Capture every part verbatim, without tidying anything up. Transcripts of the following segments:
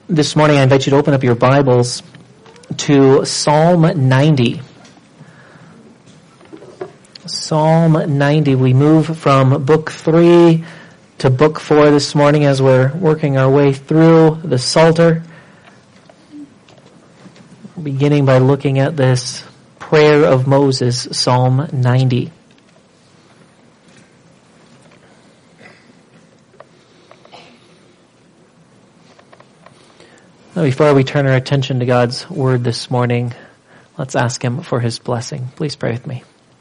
This morning I invite you to open up your Bibles to Psalm ninety. Psalm ninety. We move from book three to book four this morning as we're working our way through the Psalter. Beginning by looking at this prayer of Moses, Psalm ninety. Now, before we turn our attention to God's Word this morning, let's ask Him for His blessing. Please pray with me.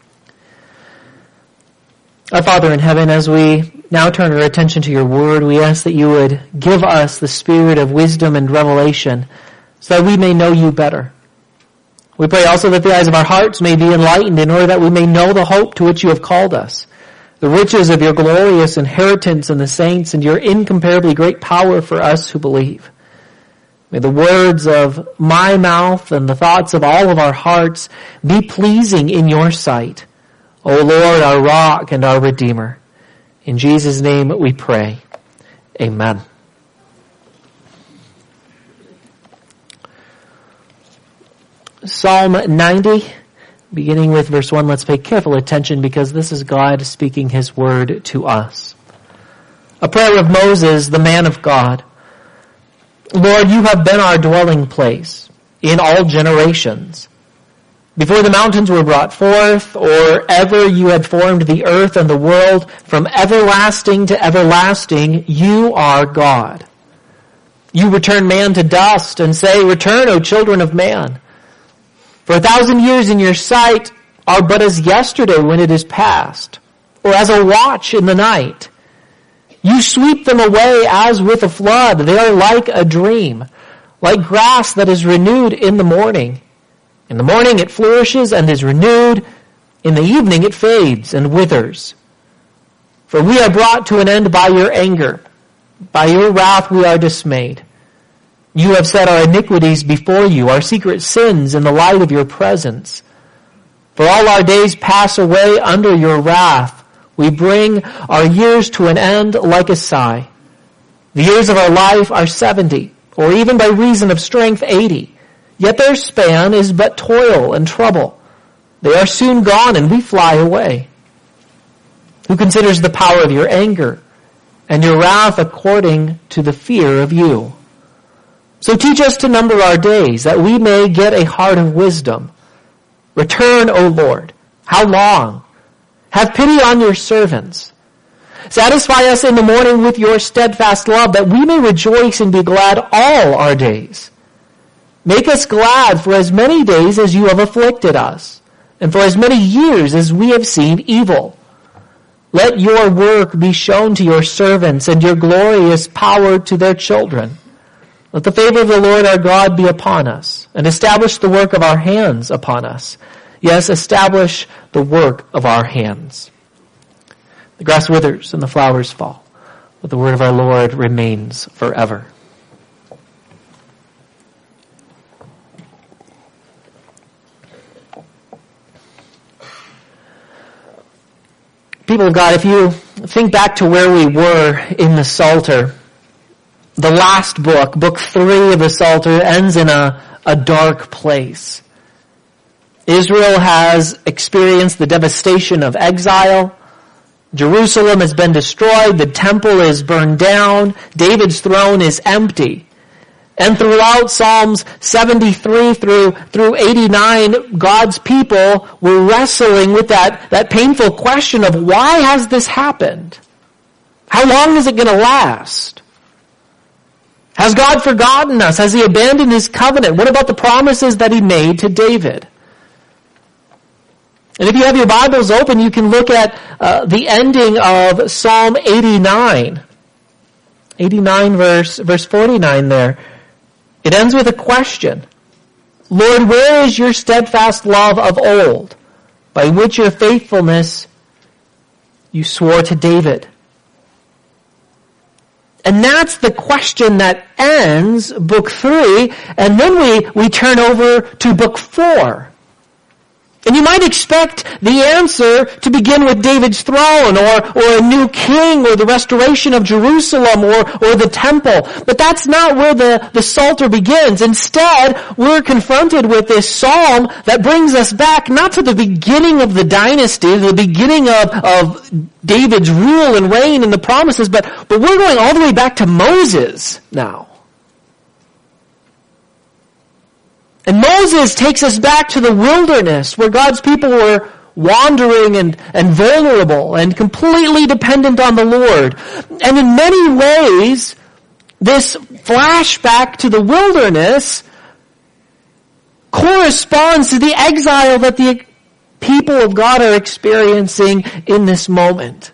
Our Father in heaven, as we now turn our attention to your Word, we ask that you would give us the spirit of wisdom and revelation so that we may know you better. We pray also that the eyes of our hearts may be enlightened in order that we may know the hope to which you have called us, the riches of your glorious inheritance in the saints, and your incomparably great power for us who believe. May the words of my mouth and the thoughts of all of our hearts be pleasing in your sight, O Lord, our rock and our Redeemer. In Jesus' name we pray. Amen. Psalm ninety, beginning with verse one, let's pay careful attention because this is God speaking His word to us. A prayer of Moses, the man of God. Lord, you have been our dwelling place in all generations. Before the mountains were brought forth, or ever you had formed the earth and the world, from everlasting to everlasting, you are God. You return man to dust and say, return, O children of man. For a thousand years in your sight are but as yesterday when it is past, or as a watch in the night. You sweep them away as with a flood. They are like a dream, like grass that is renewed in the morning. In the morning it flourishes and is renewed. In the evening it fades and withers. For we are brought to an end by your anger. By your wrath we are dismayed. You have set our iniquities before you, our secret sins in the light of your presence. For all our days pass away under your wrath. We bring our years to an end like a sigh. The years of our life are seventy, or even by reason of strength eighty. Yet their span is but toil and trouble. They are soon gone and we fly away. Who considers the power of your anger and your wrath according to the fear of you? So teach us to number our days that we may get a heart of wisdom. Return, O Lord. How long? Have pity on your servants. Satisfy us in the morning with your steadfast love, that we may rejoice and be glad all our days. Make us glad for as many days as you have afflicted us, and for as many years as we have seen evil. Let your work be shown to your servants, and your glorious power to their children. Let the favor of the Lord our God be upon us, and establish the work of our hands upon us. Yes, establish the work of our hands. The grass withers and the flowers fall, but the word of our Lord remains forever. People of God, if you think back to where we were in the Psalter, the last book, book three of the Psalter, ends in a, a dark place. Israel has experienced the devastation of exile. Jerusalem has been destroyed. The temple is burned down. David's throne is empty. And throughout Psalms seventy-three through, through eighty-nine, God's people were wrestling with that, that painful question of why has this happened? How long is it going to last? Has God forgotten us? Has He abandoned His covenant? What about the promises that He made to David? And if you have your Bibles open, you can look at uh, the ending of Psalm eighty-nine. eighty-nine verse, verse forty-nine there. It ends with a question. Lord, where is your steadfast love of old, by which your faithfulness you swore to David? And that's the question that ends book three, and then we, we turn over to book four. And you might expect the answer to begin with David's throne, or, or a new king, or the restoration of Jerusalem, or, or the temple. But that's not where the, the Psalter begins. Instead, we're confronted with this psalm that brings us back not to the beginning of the dynasty, the beginning of, of David's rule and reign and the promises, but, but we're going all the way back to Moses now. And Moses takes us back to the wilderness where God's people were wandering and, and vulnerable and completely dependent on the Lord. And in many ways, this flashback to the wilderness corresponds to the exile that the people of God are experiencing in this moment.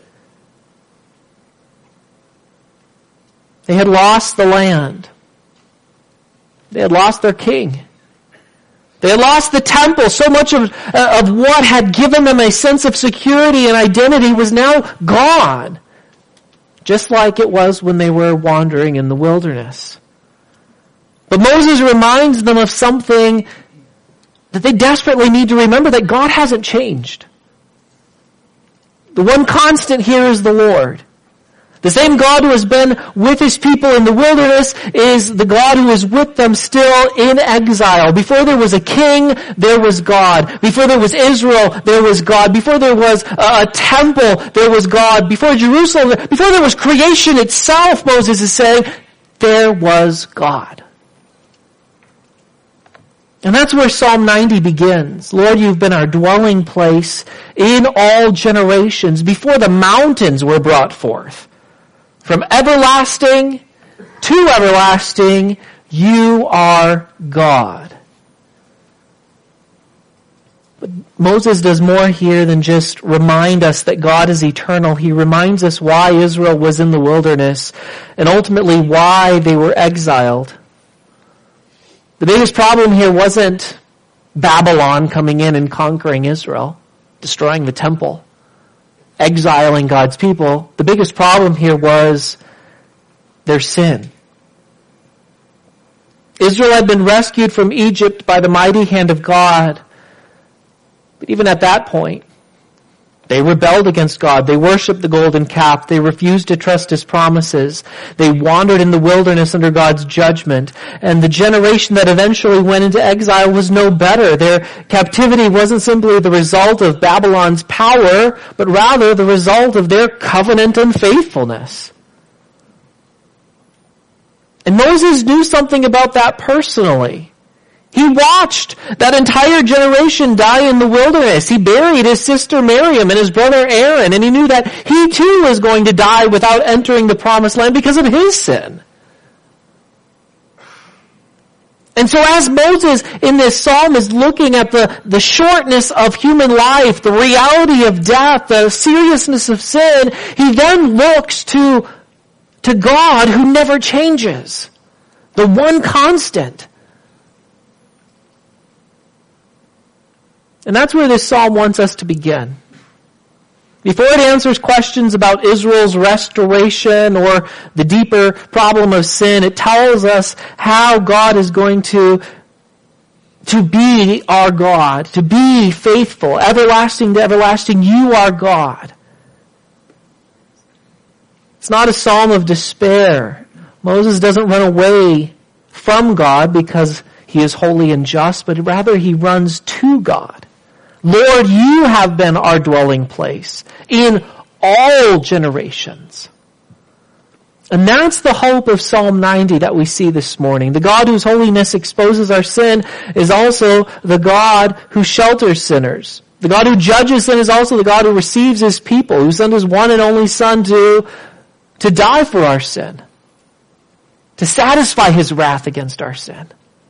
They had lost the land. They had lost their king. They had lost the temple. So much of, uh, of what had given them a sense of security and identity was now gone. Just like it was when they were wandering in the wilderness. But Moses reminds them of something that they desperately need to remember, that God hasn't changed. The one constant here is the Lord. The same God who has been with his people in the wilderness is the God who is with them still in exile. Before there was a king, there was God. Before there was Israel, there was God. Before there was a, a temple, there was God. Before Jerusalem, before there was creation itself, Moses is saying, there was God. And that's where Psalm ninety begins. Lord, you've been our dwelling place in all generations, before the mountains were brought forth. From everlasting to everlasting, you are God. But Moses does more here than just remind us that God is eternal. He reminds us why Israel was in the wilderness and ultimately why they were exiled. The biggest problem here wasn't Babylon coming in and conquering Israel, destroying the temple, exiling God's people. The biggest problem here was their sin. Israel had been rescued from Egypt by the mighty hand of God. But even at that point, they rebelled against God. They worshipped the golden calf. They refused to trust his promises. They wandered in the wilderness under God's judgment. And the generation that eventually went into exile was no better. Their captivity wasn't simply the result of Babylon's power, but rather the result of their covenant unfaithfulness. And Moses knew something about that personally. He watched that entire generation die in the wilderness. He buried his sister Miriam and his brother Aaron, and he knew that he too was going to die without entering the promised land because of his sin. And so as Moses in this psalm is looking at the, the shortness of human life, the reality of death, the seriousness of sin, he then looks to, to God who never changes, the one constant. And that's where this psalm wants us to begin. Before it answers questions about Israel's restoration or the deeper problem of sin, it tells us how God is going to, to be our God, to be faithful, everlasting to everlasting. You are God. It's not a psalm of despair. Moses doesn't run away from God because he is holy and just, but rather he runs to God. Lord, you have been our dwelling place in all generations. And that's the hope of Psalm ninety that we see this morning. The God whose holiness exposes our sin is also the God who shelters sinners. The God who judges sin is also the God who receives his people, who sent his one and only Son to, to die for our sin, to satisfy his wrath against our sin.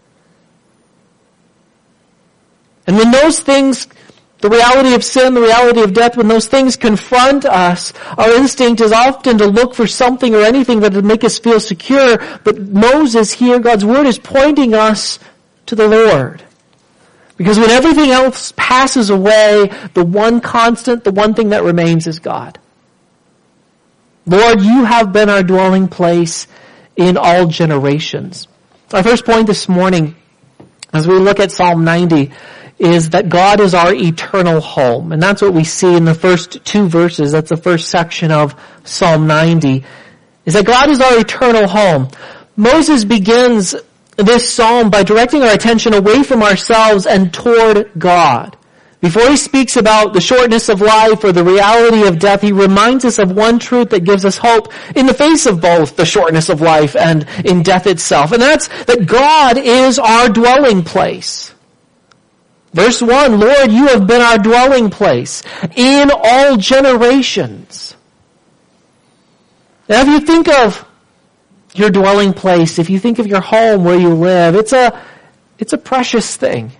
And when those things, the reality of sin, the reality of death, when those things confront us, our instinct is often to look for something or anything that would make us feel secure. But Moses here, God's word is pointing us to the Lord. Because when everything else passes away, the one constant, the one thing that remains is God. Lord, you have been our dwelling place in all generations. Our first point this morning, as we look at Psalm ninety, is that God is our eternal home. And that's what we see in the first two verses. That's the first section of Psalm ninety, is that God is our eternal home. Moses begins this psalm by directing our attention away from ourselves and toward God. Before he speaks about the shortness of life or the reality of death, he reminds us of one truth that gives us hope in the face of both the shortness of life and in death itself. And that's that God is our dwelling place. Verse one, Lord, you have been our dwelling place in all generations. Now if you think of your dwelling place, if you think of your home where you live, it's a, it's a precious thing.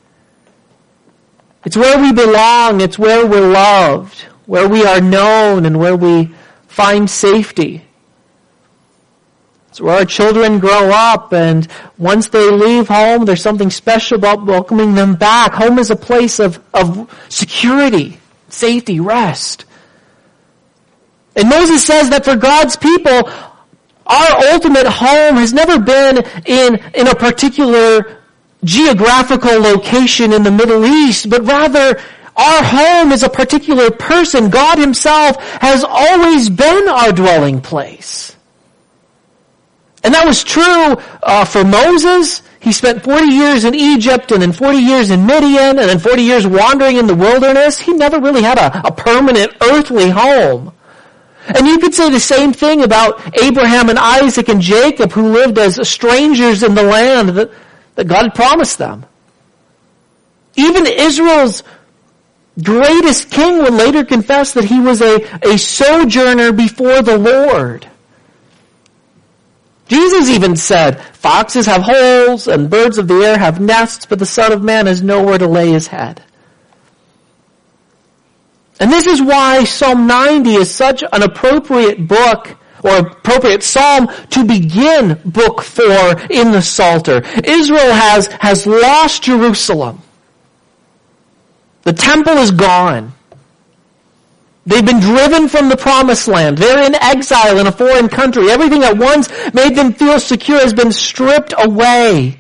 It's where we belong, it's where we're loved, where we are known and where we find safety. It's where our children grow up, and once they leave home, there's something special about welcoming them back. Home is a place of, of security, safety, rest. And Moses says that for God's people, our ultimate home has never been in, in a particular geographical location in the Middle East, but rather our home is a particular person. God himself has always been our dwelling place. And that was true uh, for Moses. He spent forty years in Egypt and then forty years in Midian and then forty years wandering in the wilderness. He never really had a, a permanent earthly home. And you could say the same thing about Abraham and Isaac and Jacob, who lived as strangers in the land that that God had promised them. Even Israel's greatest king would later confess that he was a, a sojourner before the Lord. Jesus even said, foxes have holes and birds of the air have nests, but the Son of Man has nowhere to lay his head. And this is why Psalm ninety is such an appropriate book or appropriate psalm to begin book four in the Psalter. Israel has, has lost Jerusalem. The temple is gone. They've been driven from the promised land. They're in exile in a foreign country. Everything that once made them feel secure has been stripped away.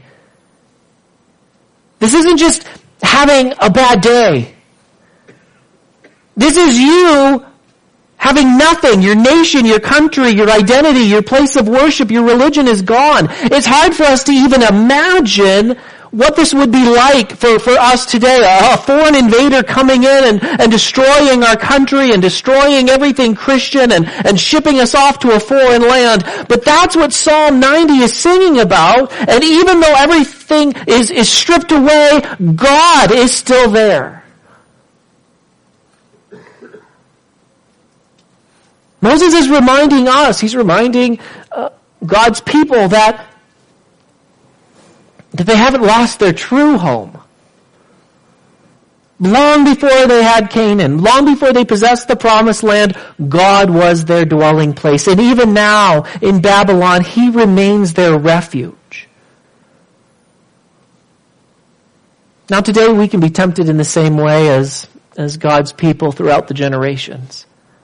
This isn't just having a bad day. This is you having nothing. Your nation, your country, your identity, your place of worship, your religion is gone. It's hard for us to even imagine what this would be like for, for us today. A, a foreign invader coming in and, and destroying our country and destroying everything Christian and, and shipping us off to a foreign land. But that's what Psalm ninety is singing about. And even though everything is, is stripped away, God is still there. Moses is reminding us, he's reminding uh, God's people that, that they haven't lost their true home. Long before they had Canaan, long before they possessed the promised land, God was their dwelling place. And even now, in Babylon, he remains their refuge. Now today we can be tempted in the same way as, as God's people throughout the generations.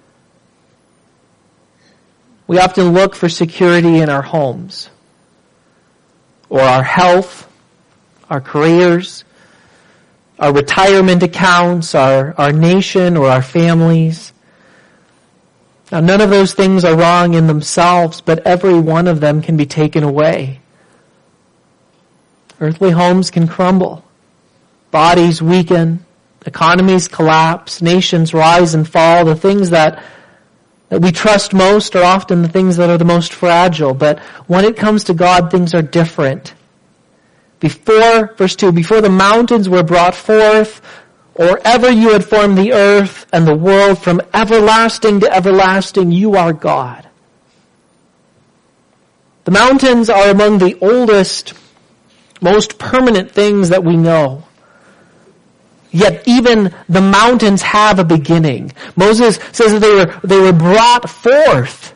We often look for security in our homes, or our health, our careers, our retirement accounts, our, our nation, or our families. Now, none of those things are wrong in themselves, but every one of them can be taken away. Earthly homes can crumble. Bodies weaken. Economies collapse. Nations rise and fall. The things that that we trust most are often the things that are the most fragile. But when it comes to God, things are different. Before, verse two, before the mountains were brought forth, or ever you had formed the earth and the world, from everlasting to everlasting, you are God. The mountains are among the oldest, most permanent things that we know. Yet even the mountains have a beginning. Moses says that they were, they were brought forth.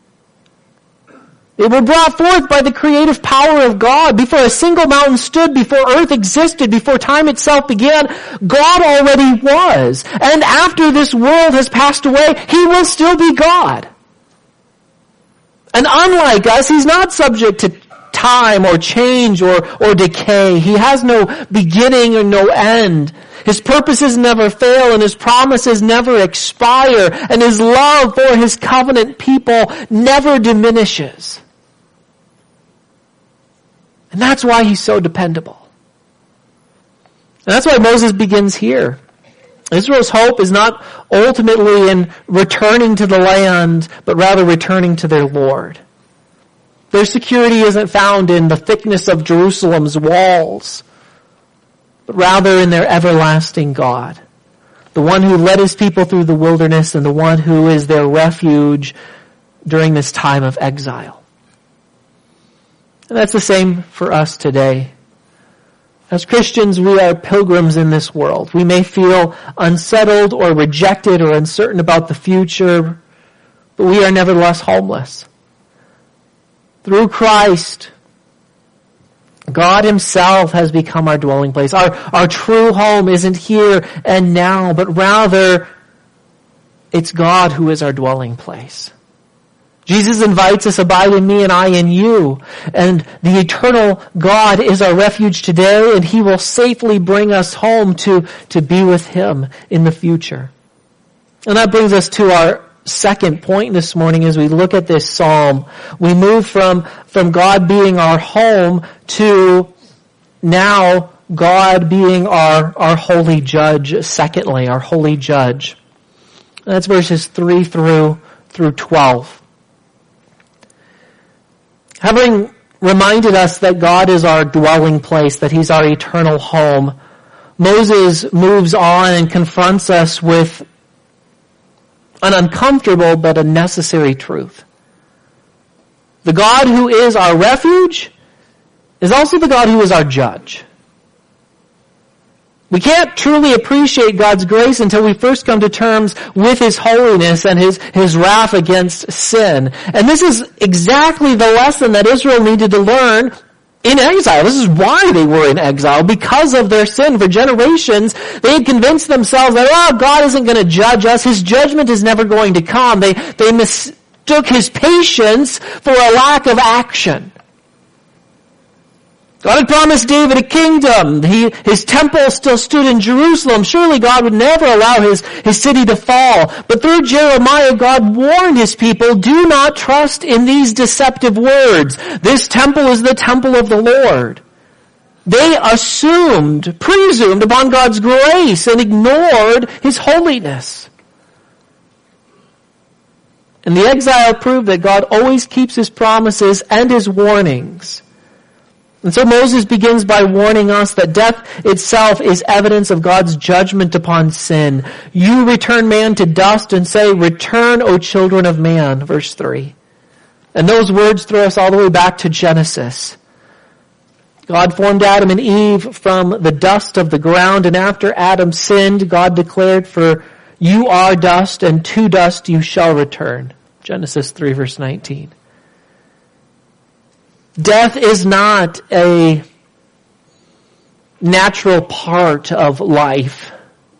They were brought forth by the creative power of God. Before a single mountain stood, before earth existed, before time itself began, God already was. And after this world has passed away, he will still be God. And unlike us, he's not subject to time or change or, or decay. He has no beginning or no end. His purposes never fail and his promises never expire, and his love for his covenant people never diminishes. And that's why he's so dependable. And that's why Moses begins here. Israel's hope is not ultimately in returning to the land, but rather returning to their Lord. Their security isn't found in the thickness of Jerusalem's walls, but rather in their everlasting God, the one who led his people through the wilderness and the one who is their refuge during this time of exile. And that's the same for us today. As Christians, we are pilgrims in this world. We may feel unsettled or rejected or uncertain about the future, but we are nevertheless homeless. Through Christ, God himself has become our dwelling place. Our, our true home isn't here and now, but rather it's God who is our dwelling place. Jesus invites us, abide in me and I in you. And the eternal God is our refuge today, and he will safely bring us home to, to be with him in the future. And that brings us to our second point this morning as we look at this psalm. We move from, from God being our home to now God being our, our holy judge, secondly, our holy judge. And that's verses three through, through twelve. Having reminded us that God is our dwelling place, that he's our eternal home, Moses moves on and confronts us with an uncomfortable but a necessary truth. The God who is our refuge is also the God who is our judge. We can't truly appreciate God's grace until we first come to terms with his holiness and his, his wrath against sin. And this is exactly the lesson that Israel needed to learn in exile. This is why they were in exile, because of their sin. For generations, they had convinced themselves that, oh, God isn't going to judge us. His judgment is never going to come. They, they mistook his patience for a lack of action. God had promised David a kingdom. He, his temple still stood in Jerusalem. Surely God would never allow his, his city to fall. But through Jeremiah, God warned his people, do not trust in these deceptive words. This temple is the temple of the Lord. They assumed, presumed upon God's grace and ignored his holiness. And the exile proved that God always keeps his promises and his warnings. And so Moses begins by warning us that death itself is evidence of God's judgment upon sin. You return man to dust and say, return, O children of man, verse three. And those words throw us all the way back to Genesis. God formed Adam and Eve from the dust of the ground, and after Adam sinned, God declared, for you are dust, and to dust you shall return. Genesis three, verse nineteen. Death is not a natural part of life.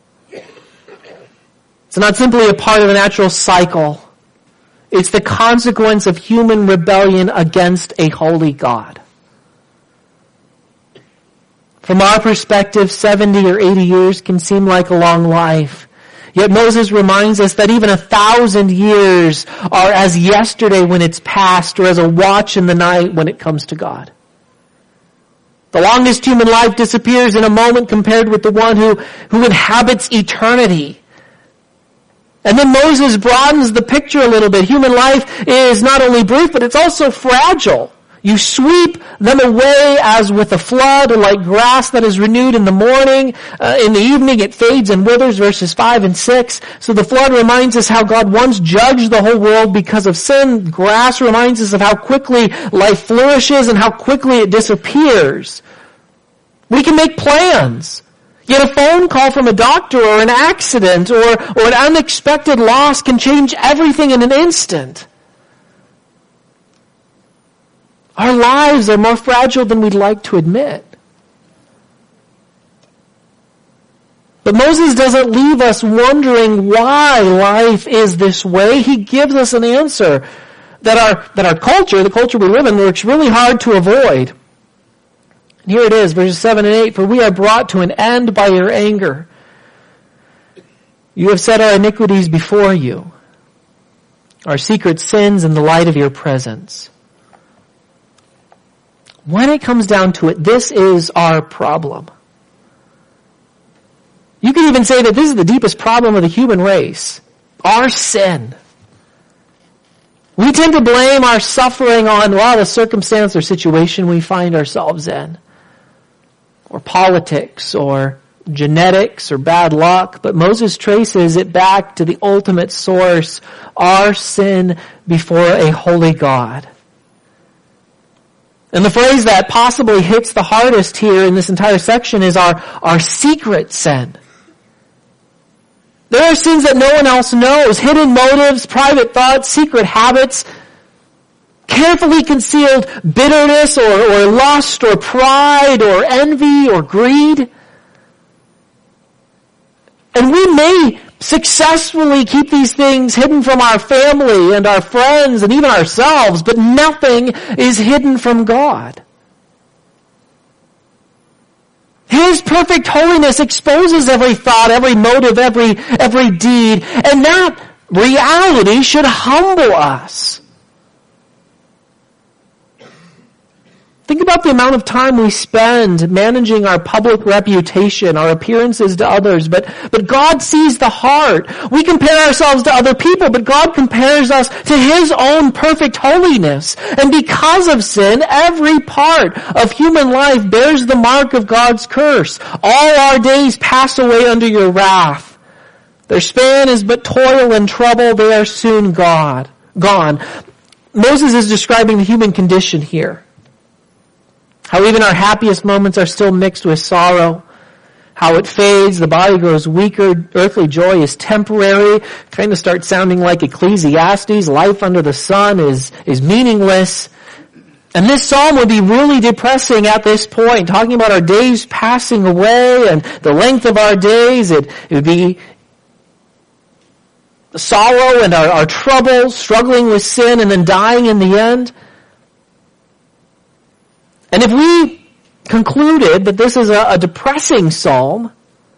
It's not simply a part of a natural cycle. It's the consequence of human rebellion against a holy God. From our perspective, seventy or eighty years can seem like a long life. Yet Moses reminds us that even a thousand years are as yesterday when it's past, or as a watch in the night when it comes to God. The longest human life disappears in a moment compared with the one who, who inhabits eternity. And then Moses broadens the picture a little bit. Human life is not only brief, but it's also fragile. You sweep them away as with a flood, or like grass that is renewed in the morning. Uh, in the evening it fades and withers, verses five and six. So the flood reminds us how God once judged the whole world because of sin. Grass reminds us of how quickly life flourishes and how quickly it disappears. We can make plans. Yet a phone call from a doctor or an accident or, or an unexpected loss can change everything in an instant. Our lives are more fragile than we'd like to admit. But Moses doesn't leave us wondering why life is this way. He gives us an answer. that our, that our culture, the culture we live in, works really hard to avoid. And here it is, verses seven and eight, for we are brought to an end by your anger. You have set our iniquities before you, our secret sins in the light of your presence. When it comes down to it, this is our problem. You could even say that this is the deepest problem of the human race. Our sin. We tend to blame our suffering on, well, the circumstance or situation we find ourselves in. Or politics, or genetics, or bad luck. But Moses traces it back to the ultimate source, our sin before a holy God. And the phrase that possibly hits the hardest here in this entire section is our, our secret sin. There are sins that no one else knows, hidden motives, private thoughts, secret habits, carefully concealed bitterness or, or lust or pride or envy or greed. And we may successfully keep these things hidden from our family and our friends and even ourselves, but nothing is hidden from God. His perfect holiness exposes every thought, every motive, every, every deed, and that reality should humble us. Think about the amount of time we spend managing our public reputation, our appearances to others, but, but God sees the heart. We compare ourselves to other people, but God compares us to His own perfect holiness. And because of sin, every part of human life bears the mark of God's curse. All our days pass away under your wrath. Their span is but toil and trouble, they are soon God, gone. Moses is describing the human condition here. How even our happiest moments are still mixed with sorrow. How it fades, the body grows weaker, earthly joy is temporary. Kind of starts sounding like Ecclesiastes, life under the sun is, is meaningless. And this psalm would be really depressing at this point, talking about our days passing away and the length of our days. It, it would be the sorrow and our, our troubles, struggling with sin and then dying in the end. And if we concluded that this is a, a depressing psalm,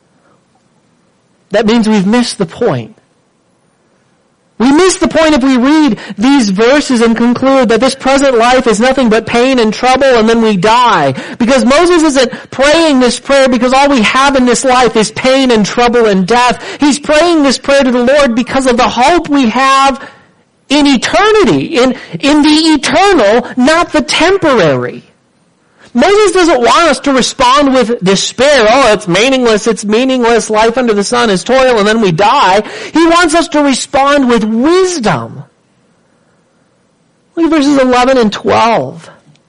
that means we've missed the point. We miss the point if we read these verses and conclude that this present life is nothing but pain and trouble and then we die. Because Moses isn't praying this prayer because all we have in this life is pain and trouble and death. He's praying this prayer to the Lord because of the hope we have in eternity, in, in the eternal, not the temporary. Moses doesn't want us to respond with despair. Oh, it's meaningless, it's meaningless, life under the sun is toil, and then we die. He wants us to respond with wisdom. Look at verses eleven and twelve.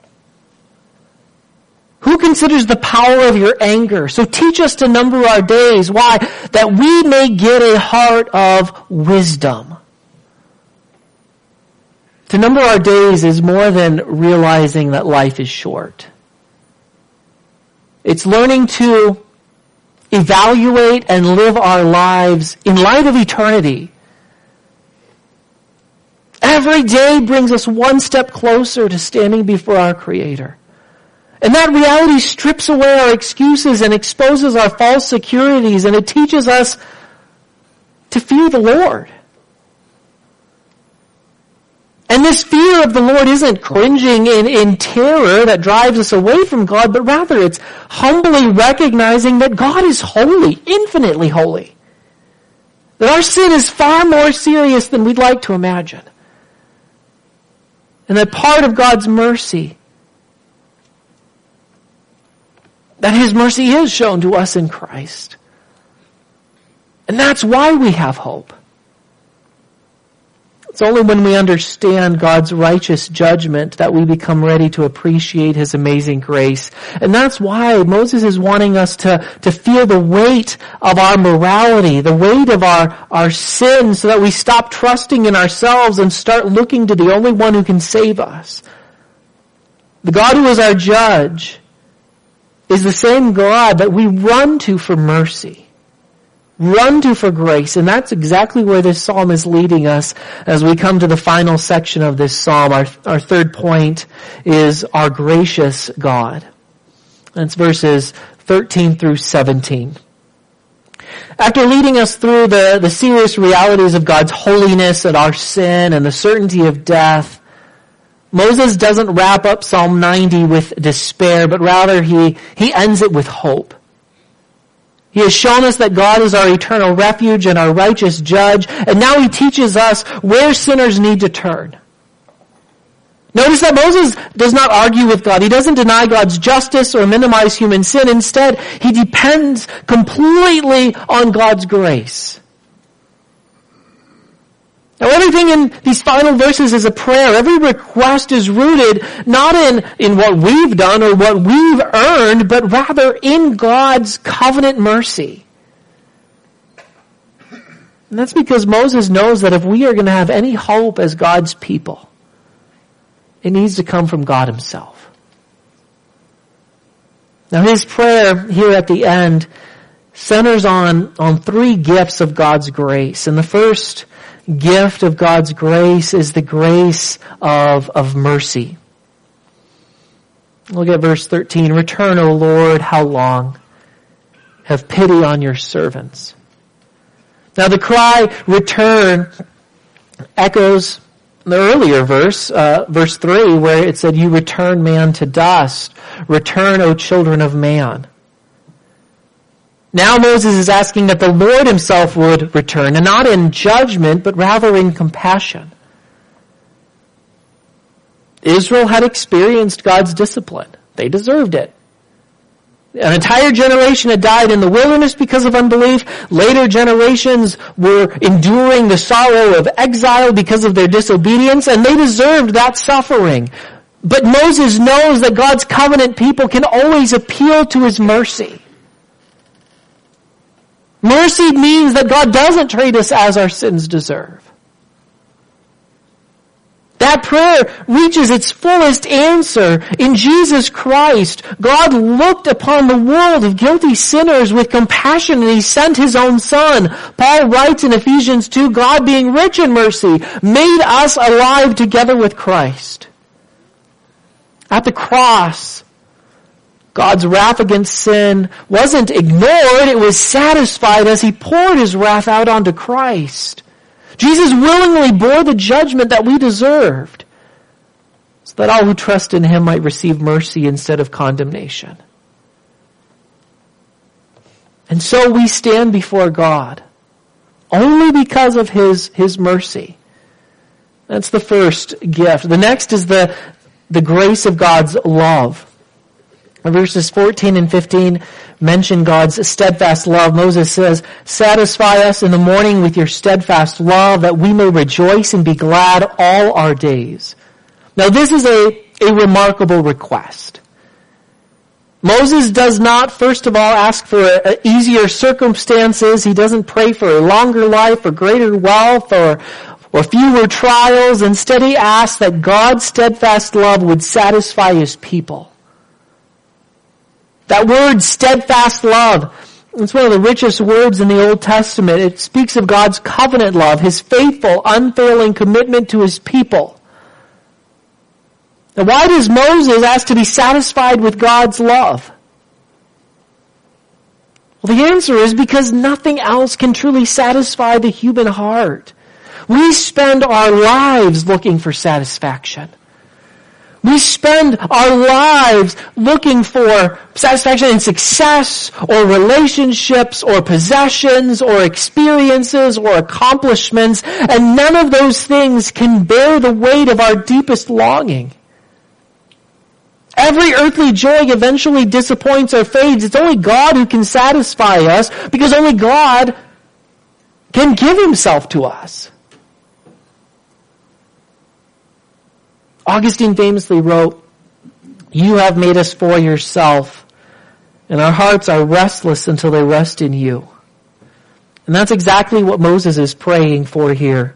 Who considers the power of your anger? So teach us to number our days. Why? That we may get a heart of wisdom. To number our days is more than realizing that life is short. It's learning to evaluate and live our lives in light of eternity. Every day brings us one step closer to standing before our Creator. And that reality strips away our excuses and exposes our false securities, and it teaches us to fear the Lord. And this fear of the Lord isn't cringing in, in terror that drives us away from God, but rather it's humbly recognizing that God is holy, infinitely holy. That our sin is far more serious than we'd like to imagine. And that part of God's mercy, that His mercy is shown to us in Christ. And that's why we have hope. It's only when we understand God's righteous judgment that we become ready to appreciate His amazing grace. And that's why Moses is wanting us to, to feel the weight of our morality, the weight of our, our sin, so that we stop trusting in ourselves and start looking to the only one who can save us. The God who is our judge is the same God that we run to for mercy. Run to for grace. And that's exactly where this psalm is leading us as we come to the final section of this psalm. Our, our third point is our gracious God. That's verses thirteen through seventeen. After leading us through the, the serious realities of God's holiness and our sin and the certainty of death, Moses doesn't wrap up Psalm ninety with despair, but rather he, he ends it with hope. He has shown us that God is our eternal refuge and our righteous judge, and now he teaches us where sinners need to turn. Notice that Moses does not argue with God. He doesn't deny God's justice or minimize human sin. Instead, he depends completely on God's grace. Now, everything in these final verses is a prayer. Every request is rooted not in, in what we've done or what we've earned, but rather in God's covenant mercy. And that's because Moses knows that if we are going to have any hope as God's people, it needs to come from God himself. Now, his prayer here at the end centers on, on three gifts of God's grace. And the first gift of God's grace is the grace of, of mercy. Look at verse thirteen. Return, O Lord, how long? Have pity on your servants. Now the cry, return, echoes the earlier verse, uh, verse three, where it said, you return man to dust. Return, O children of man. Now Moses is asking that the Lord himself would return, and not in judgment, but rather in compassion. Israel had experienced God's discipline. They deserved it. An entire generation had died in the wilderness because of unbelief. Later generations were enduring the sorrow of exile because of their disobedience, and they deserved that suffering. But Moses knows that God's covenant people can always appeal to his mercy. Mercy means that God doesn't treat us as our sins deserve. That prayer reaches its fullest answer in Jesus Christ. God looked upon the world of guilty sinners with compassion, and he sent his own Son. Paul writes in Ephesians two, God being rich in mercy made us alive together with Christ. At the cross, God's wrath against sin wasn't ignored, it was satisfied as he poured his wrath out onto Christ. Jesus willingly bore the judgment that we deserved, so that all who trust in him might receive mercy instead of condemnation. And so we stand before God only because of his, his mercy. That's the first gift. The next is the, the grace of God's love. Verses fourteen and fifteen mention God's steadfast love. Moses says, satisfy us in the morning with your steadfast love, that we may rejoice and be glad all our days. Now this is a, a remarkable request. Moses does not, first of all, ask for uh, easier circumstances. He doesn't pray for a longer life or greater wealth or, or fewer trials. Instead, he asks that God's steadfast love would satisfy his people. That word, steadfast love, it's one of the richest words in the Old Testament. It speaks of God's covenant love, his faithful, unfailing commitment to his people. Now, why does Moses ask to be satisfied with God's love? Well, the answer is because nothing else can truly satisfy the human heart. We spend our lives looking for satisfaction. We spend our lives looking for satisfaction in success or relationships or possessions or experiences or accomplishments, and none of those things can bear the weight of our deepest longing. Every earthly joy eventually disappoints or fades. It's only God who can satisfy us, because only God can give himself to us. Augustine famously wrote, you have made us for yourself, and our hearts are restless until they rest in you. And that's exactly what Moses is praying for here.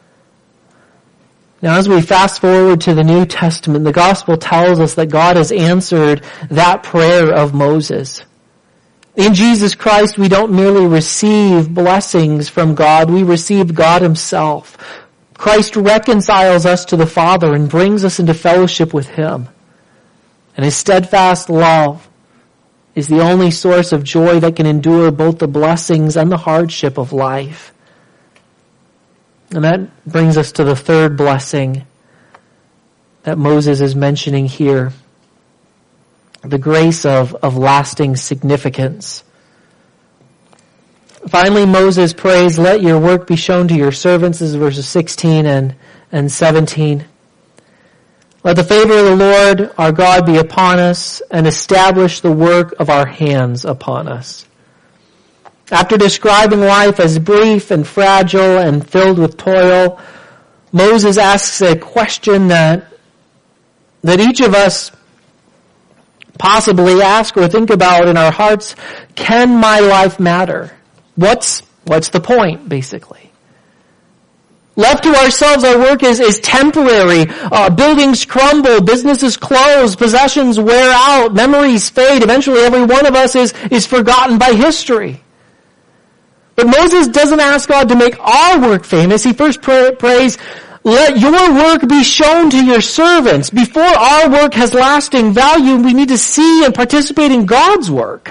Now, as we fast forward to the New Testament, the gospel tells us that God has answered that prayer of Moses. In Jesus Christ, we don't merely receive blessings from God, we receive God himself. Christ reconciles us to the Father and brings us into fellowship with him. And his steadfast love is the only source of joy that can endure both the blessings and the hardship of life. And that brings us to the third blessing that Moses is mentioning here. The grace of, of lasting significance. Finally, Moses prays, let your work be shown to your servants. This is verses sixteen and, and seventeen. Let the favor of the Lord our God be upon us and establish the work of our hands upon us. After describing life as brief and fragile and filled with toil, Moses asks a question that, that each of us possibly ask or think about in our hearts. Can my life matter? What's, what's the point, basically? Left to ourselves, our work is, is temporary. Uh, buildings crumble, businesses close, possessions wear out, memories fade. Eventually every one of us is, is forgotten by history. But Moses doesn't ask God to make our work famous. He first pray, prays, let your work be shown to your servants. Before our work has lasting value, we need to see and participate in God's work.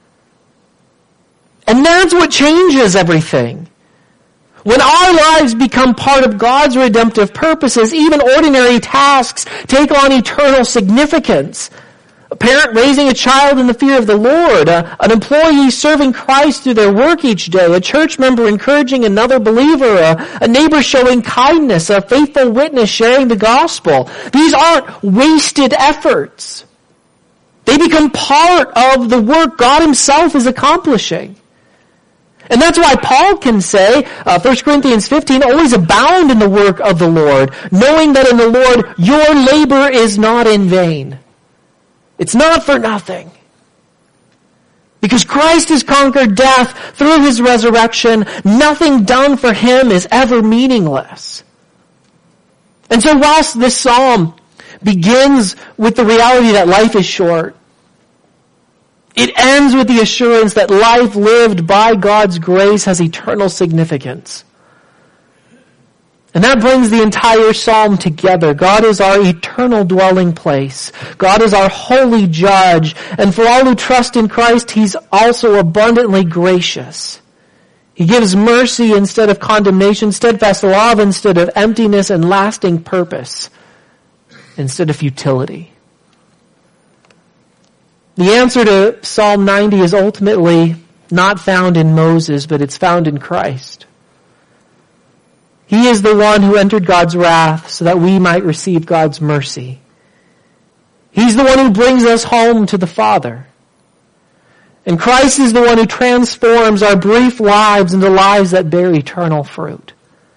And that's what changes everything. When our lives become part of God's redemptive purposes, even ordinary tasks take on eternal significance. A parent raising a child in the fear of the Lord, a, an employee serving Christ through their work each day, a church member encouraging another believer, a, a neighbor showing kindness, a faithful witness sharing the gospel. These aren't wasted efforts. They become part of the work God himself is accomplishing. And that's why Paul can say, uh, First Corinthians fifteen, always abound in the work of the Lord, knowing that in the Lord your labor is not in vain. It's not for nothing. Because Christ has conquered death through his resurrection, nothing done for him is ever meaningless. And so whilst this psalm begins with the reality that life is short, it ends with the assurance that life lived by God's grace has eternal significance. And that brings the entire psalm together. God is our eternal dwelling place. God is our holy judge. And for all who trust in Christ, he's also abundantly gracious. He gives mercy instead of condemnation, steadfast love instead of emptiness, and lasting purpose instead of futility. The answer to Psalm ninety is ultimately not found in Moses, but it's found in Christ. He is the one who entered God's wrath so that we might receive God's mercy. He's the one who brings us home to the Father. And Christ is the one who transforms our brief lives into lives that bear eternal fruit.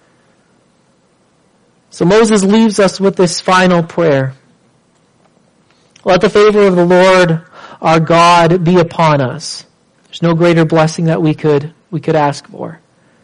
So Moses leaves us with this final prayer. Let the favor of the Lord our God be upon us. There's no greater blessing that we could, we could ask for.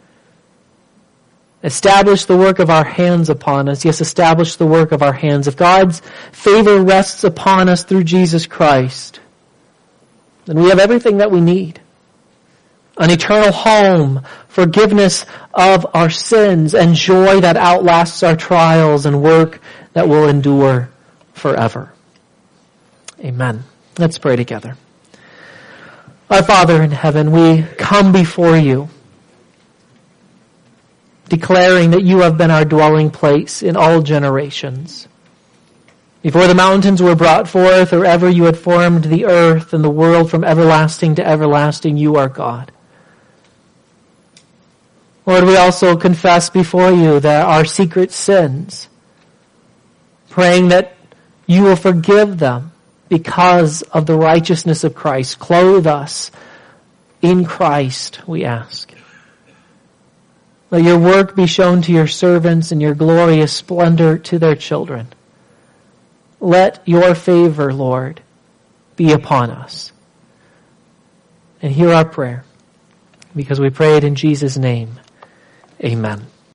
Establish the work of our hands upon us. Yes, establish the work of our hands. If God's favor rests upon us through Jesus Christ, then we have everything that we need. An eternal home, forgiveness of our sins, and joy that outlasts our trials, and work that will endure forever. Amen. Let's pray together. Our Father in heaven, we come before you, declaring that you have been our dwelling place in all generations. Before the mountains were brought forth, or ever you had formed the earth and the world from everlasting to everlasting, you are God. Lord, we also confess before you that our secret sins, praying that you will forgive them because of the righteousness of Christ. Clothe us in Christ, we ask. Let your work be shown to your servants and your glorious splendor to their children. Let your favor, Lord, be upon us. And hear our prayer, because we pray it in Jesus' name. Amen.